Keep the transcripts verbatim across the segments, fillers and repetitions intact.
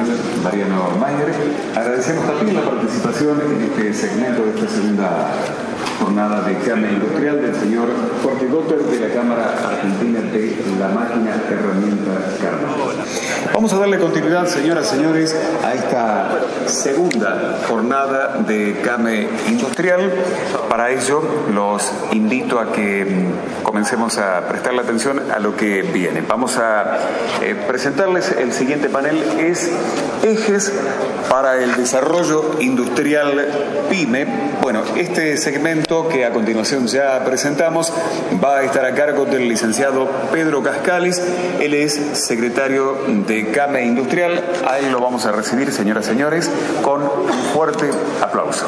señor Mariano Mayer. Agradecemos también la participación en este segmento de esta segunda jornada de CAME Industrial del señor Jorge Gotter de la Cámara Argentina de la Máquina Herramienta Carlos. Vamos a darle continuidad, señoras y señores, a esta segunda jornada de CAME Industrial. Para ello, los invito a que comencemos a prestarle atención a lo que viene. Vamos a eh, presentarles el siguiente panel, es Ejes para el Desarrollo Industrial PYME. Bueno, este segmento que a continuación ya presentamos va a estar a cargo del licenciado Pedro Cascalis. Él es secretario de CAME Industrial. A él lo vamos a recibir, señoras y señores, con un fuerte aplauso.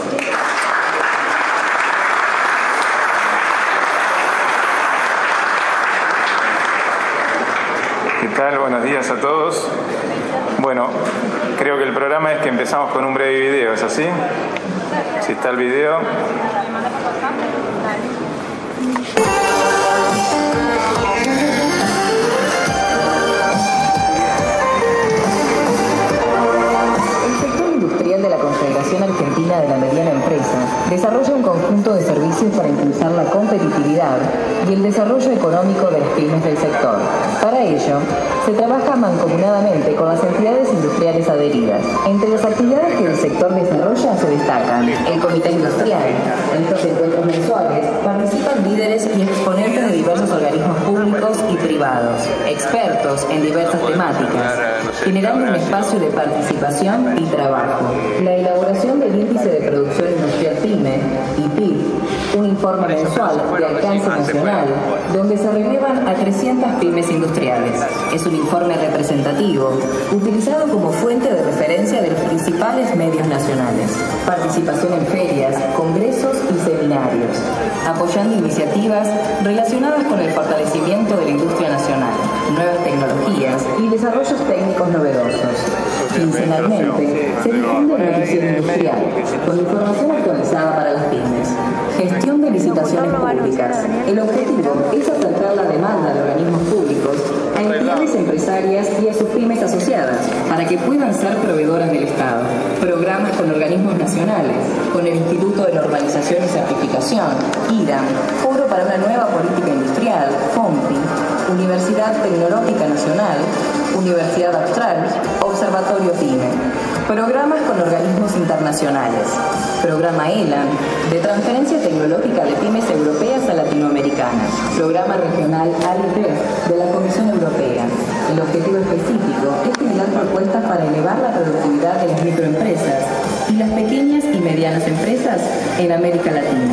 ¿Qué tal? Buenos días a todos. Bueno, creo que el programa es que empezamos con un breve video, ¿es así? Si está el video. El sector industrial de la Confederación Argentina de la Mediana Empresa desarrolla un conjunto de servicios para impulsar la competitividad y el desarrollo económico de las pymes del sector. Para ello, se trabaja mancomunadamente con las entidades industriales adheridas. Entre las actividades que el sector desarrolla se destacan el Comité Industrial. En estos encuentros mensuales participan líderes y exponentes de diversos organismos públicos y privados, expertos en diversas temáticas, generando un espacio de participación y trabajo. La elaboración del Índice de Producción Industrial PYME, I P I P, un informe mensual de alcance nacional, donde se relevan a trescientas pymes industriales. Es un informe representativo, utilizado como fuente de referencia de los principales medios nacionales. Participación en ferias, congresos y seminarios, apoyando iniciativas relacionadas con el fortalecimiento de la industria nacional, nuevas tecnologías y desarrollos técnicos novedosos. Quincenalmente se difunde la noticia industrial, con información actualizada para las pymes. Gestión de licitaciones públicas. El objetivo es acercar la demanda de organismos públicos a entidades empresarias y a sus pymes asociadas para que puedan ser proveedoras del Estado. Programas con organismos nacionales, con el Instituto de Normalización y Certificación, I D A M, Foro para una Nueva Política Industrial, FOMPI, Universidad Tecnológica Nacional, Universidad Austral, Observatorio PYME. Programas con organismos internacionales. Programa E L A N, de transferencia tecnológica de pymes europeas a latinoamericanas. Programa regional A I P de la Comisión Europea. El objetivo específico es generar propuestas para elevar la productividad de las microempresas y las pequeñas y medianas empresas en América Latina.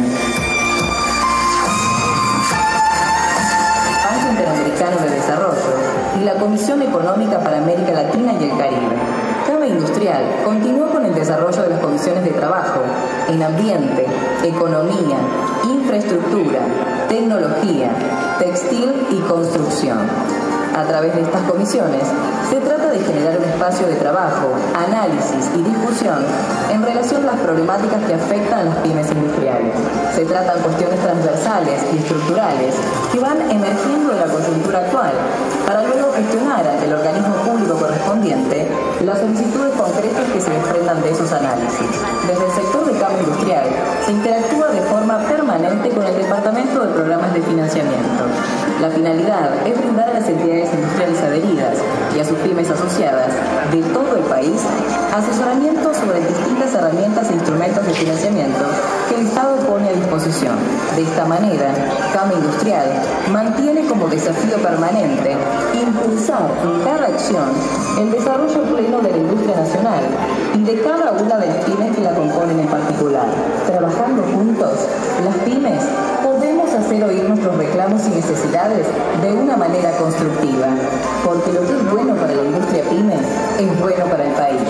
Banco Interamericano de Desarrollo y la Comisión Económica para América Latina y el Caribe. CAME Industrial continúa con el desarrollo de las comisiones de trabajo en ambiente, economía, infraestructura, tecnología, textil y construcción. A través de estas comisiones, se trata de generar un espacio de trabajo, análisis y discusión en relación a las problemáticas que afectan a las pymes industriales. Se tratan cuestiones transversales y estructurales que van emergiendo de la coyuntura actual, para luego gestionar ante el organismo público correspondiente las solicitudes concretas que se desprendan de esos análisis. Desde el sector de CAME Industrial se interactúa de forma permanente con el Departamento de Programas de Financiamiento. La finalidad es brindar a las entidades industriales adheridas y a sus pymes asociadas de todo el país asesoramiento sobre distintas herramientas e instrumentos de financiamiento que el Estado pone a disposición. De esta manera, CAME Industrial mantiene como desafío permanente impulsar en cada acción el desarrollo pleno de la industria nacional y de cada una de las pymes que la componen en particular. Trabajando juntos, las pymes podemos hacer oír nuestros reclamos y necesidades de una manera constructiva, porque lo que es bueno para la industria pyme es bueno para el país.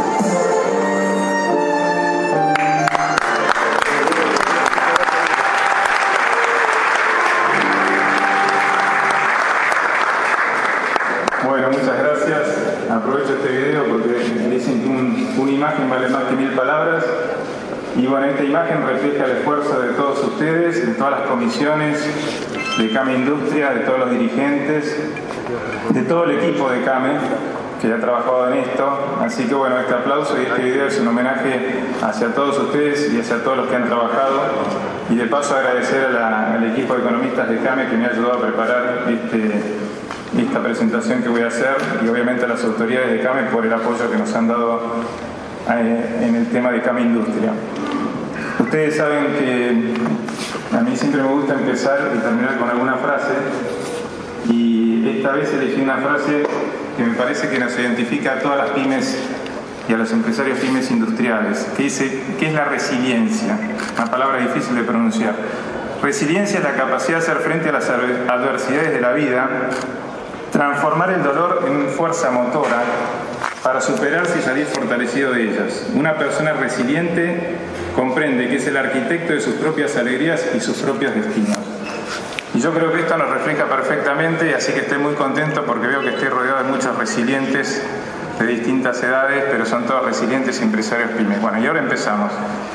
Bueno, muchas gracias. Aprovecho este video porque dicen que un, una imagen vale más que mil palabras. Y bueno, esta imagen refleja el esfuerzo de todos ustedes, de todas las comisiones de CAME Industria, de todos los dirigentes, de todo el equipo de CAME, que ha trabajado en esto. Así que bueno, este aplauso y este video es un homenaje hacia todos ustedes y hacia todos los que han trabajado. Y de paso agradecer a la, al equipo de economistas de CAME que me ha ayudado a preparar este, esta presentación que voy a hacer, y obviamente a las autoridades de CAME por el apoyo que nos han dado eh, en el tema de CAME Industria. Ustedes saben que a mí siempre me gusta empezar y terminar con alguna frase, y esta vez elegí una frase que me parece que nos identifica a todas las pymes y a los empresarios pymes industriales, que dice, ¿qué es la resiliencia? Una palabra difícil de pronunciar. Resiliencia es la capacidad de hacer frente a las adversidades de la vida, transformar el dolor en fuerza motora para superarse y salir fortalecido de ellas. Una persona resiliente comprende que es el arquitecto de sus propias alegrías y sus propios destinos. Y yo creo que esto nos refleja perfectamente, así que estoy muy contento porque veo que estoy rodeado de muchos resilientes de distintas edades, pero son todos resilientes empresarios pymes. Bueno, y ahora empezamos.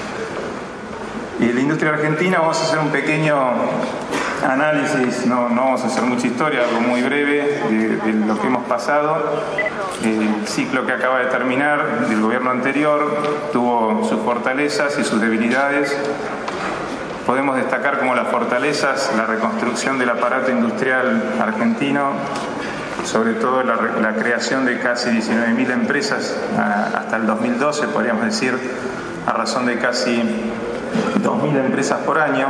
Y la industria argentina, vamos a hacer un pequeño análisis, no, no vamos a hacer mucha historia, algo muy breve de, de lo que hemos pasado. El ciclo que acaba de terminar del gobierno anterior tuvo sus fortalezas y sus debilidades. Podemos destacar como las fortalezas la reconstrucción del aparato industrial argentino, sobre todo la, la creación de casi diecinueve mil empresas a, hasta el dos mil doce, podríamos decir, a razón de casi dos mil empresas por año.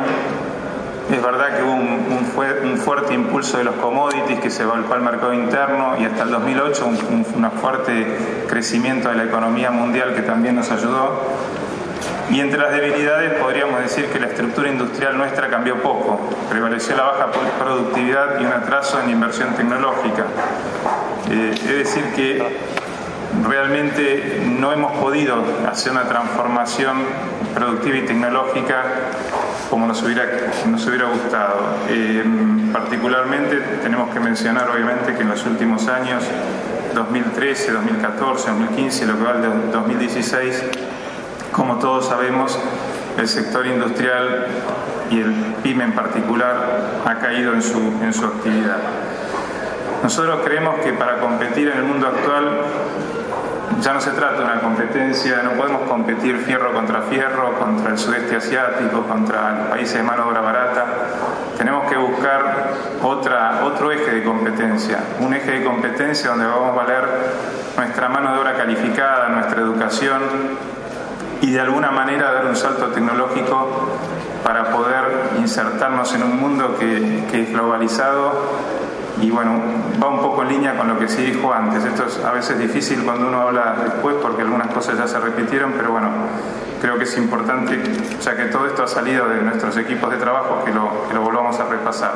Es verdad que hubo un, un, fue, un fuerte impulso de los commodities que se volcó al mercado interno, y hasta el dos mil ocho un, un, un fuerte crecimiento de la economía mundial que también nos ayudó. Y entre las debilidades podríamos decir que la estructura industrial nuestra cambió poco. Prevaleció la baja productividad y un atraso en inversión tecnológica. Eh, es decir que realmente no hemos podido hacer una transformación productiva y tecnológica como nos hubiera, nos hubiera gustado. Eh, particularmente tenemos que mencionar obviamente que en los últimos años, dos mil trece, dos mil catorce, dos mil quince, lo que va del dos mil dieciséis, como todos sabemos, el sector industrial y el pyme en particular ha caído en su, en su actividad. Nosotros creemos que para competir en el mundo actual ya no se trata de una competencia, no podemos competir fierro contra fierro, contra el sudeste asiático, contra los países de mano de obra barata. Tenemos que buscar otra, otro eje de competencia, un eje de competencia donde vamos a valer nuestra mano de obra calificada, nuestra educación, y de alguna manera dar un salto tecnológico para poder insertarnos en un mundo que, que es globalizado. Y bueno, va un poco en línea con lo que se dijo antes. Esto es a veces difícil cuando uno habla después porque algunas cosas ya se repitieron, pero bueno, creo que es importante, ya que todo esto ha salido de nuestros equipos de trabajo, que lo, que lo volvamos a repasar.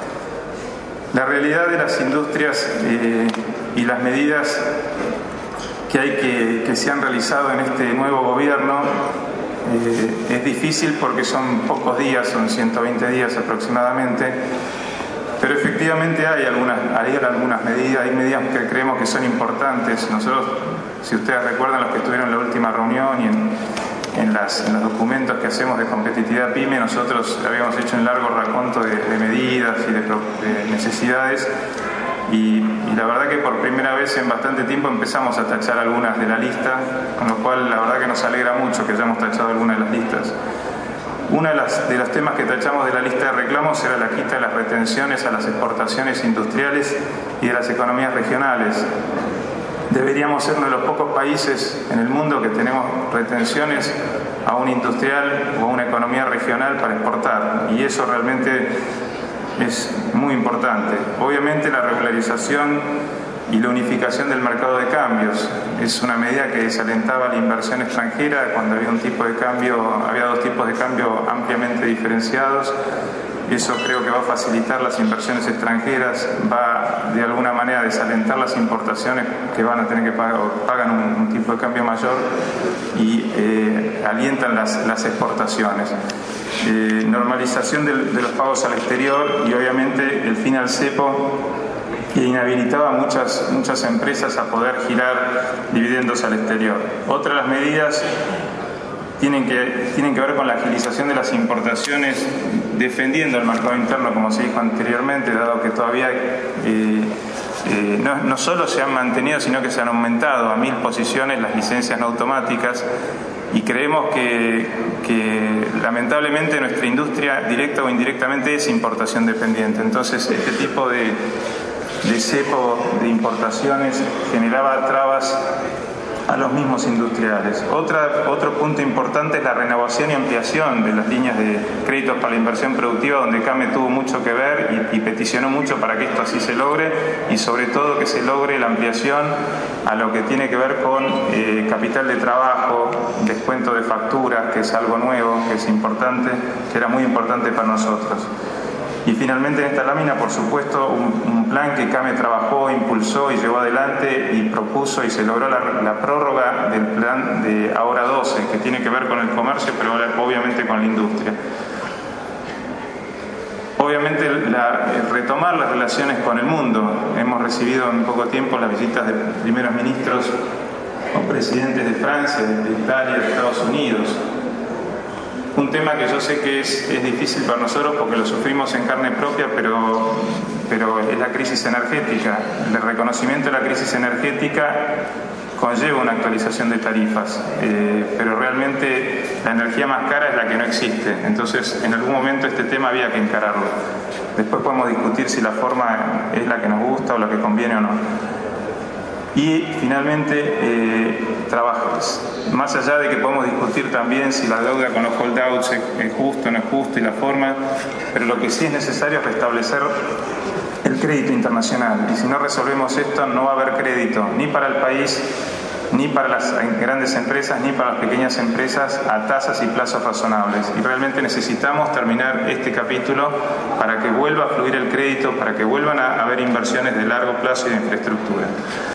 La realidad de las industrias eh, y las medidas que hay que, que se han realizado en este nuevo gobierno eh, es difícil porque son pocos días, son ciento veinte días aproximadamente, pero efectivamente hay algunas, hay algunas medidas, hay medidas que creemos que son importantes. Nosotros, si ustedes recuerdan, los que estuvieron en la última reunión y en, en, las, en los documentos que hacemos de competitividad pyme, nosotros habíamos hecho un largo raconto de, de medidas y de, de necesidades. Y, y la verdad que por primera vez en bastante tiempo empezamos a tachar algunas de la lista, con lo cual la verdad que nos alegra mucho que hayamos tachado algunas de las listas. Uno de, las, de los temas que tachamos de la lista de reclamos era la quita de las retenciones a las exportaciones industriales y de las economías regionales. Deberíamos ser uno de los pocos países en el mundo que tenemos retenciones a un industrial o a una economía regional para exportar, y eso realmente es muy importante. Obviamente la regularización y la unificación del mercado de cambios es una medida que desalentaba la inversión extranjera cuando había un tipo de cambio, había dos tipos de cambio ampliamente diferenciados. Eso creo que va a facilitar las inversiones extranjeras, va de alguna manera a desalentar las importaciones que van a tener que pagar, pagan un, un tipo de cambio mayor, y eh, alientan las, las exportaciones. Eh, normalización de, de los pagos al exterior y obviamente el fin al cepo, que inhabilitaba a muchas, muchas empresas a poder girar dividendos al exterior. Otra de las medidas tienen que, tienen que ver con la agilización de las importaciones, defendiendo el mercado interno, como se dijo anteriormente, dado que todavía eh, Eh, no, no solo se han mantenido, sino que se han aumentado a mil posiciones las licencias no automáticas, y creemos que, que lamentablemente nuestra industria, directa o indirectamente, es importación dependiente. Entonces este tipo de, de cepo de importaciones generaba trabas a los mismos industriales. Otra, otro punto importante es la renovación y ampliación de las líneas de créditos para la inversión productiva, donde CAME tuvo mucho que ver y, y peticionó mucho para que esto así se logre, y sobre todo que se logre la ampliación a lo que tiene que ver con eh, capital de trabajo, descuento de facturas, que es algo nuevo, que es importante, que era muy importante para nosotros. Y finalmente en esta lámina, por supuesto, un, un plan que CAME trabajó, impulsó y llevó adelante y propuso y se logró la, la prórroga del plan de Ahora doce, que tiene que ver con el comercio, pero obviamente con la industria. Obviamente la, retomar las relaciones con el mundo. Hemos recibido en poco tiempo las visitas de primeros ministros o presidentes de Francia, de Italia, de Estados Unidos. Un tema que yo sé que es, es difícil para nosotros porque lo sufrimos en carne propia, pero, pero es la crisis energética. El reconocimiento de la crisis energética conlleva una actualización de tarifas, eh, pero realmente la energía más cara es la que no existe. Entonces, en algún momento este tema había que encararlo. Después podemos discutir si la forma es la que nos gusta o la que conviene o no. Y finalmente, eh, trabajos. Más allá de que podemos discutir también si la deuda con los holdouts es justo o no es justo y la forma, pero lo que sí es necesario es restablecer el crédito internacional. Y si no resolvemos esto, no va a haber crédito ni para el país, ni para las grandes empresas, ni para las pequeñas empresas a tasas y plazos razonables. Y realmente necesitamos terminar este capítulo para que vuelva a fluir el crédito, para que vuelvan a haber inversiones de largo plazo y de infraestructura.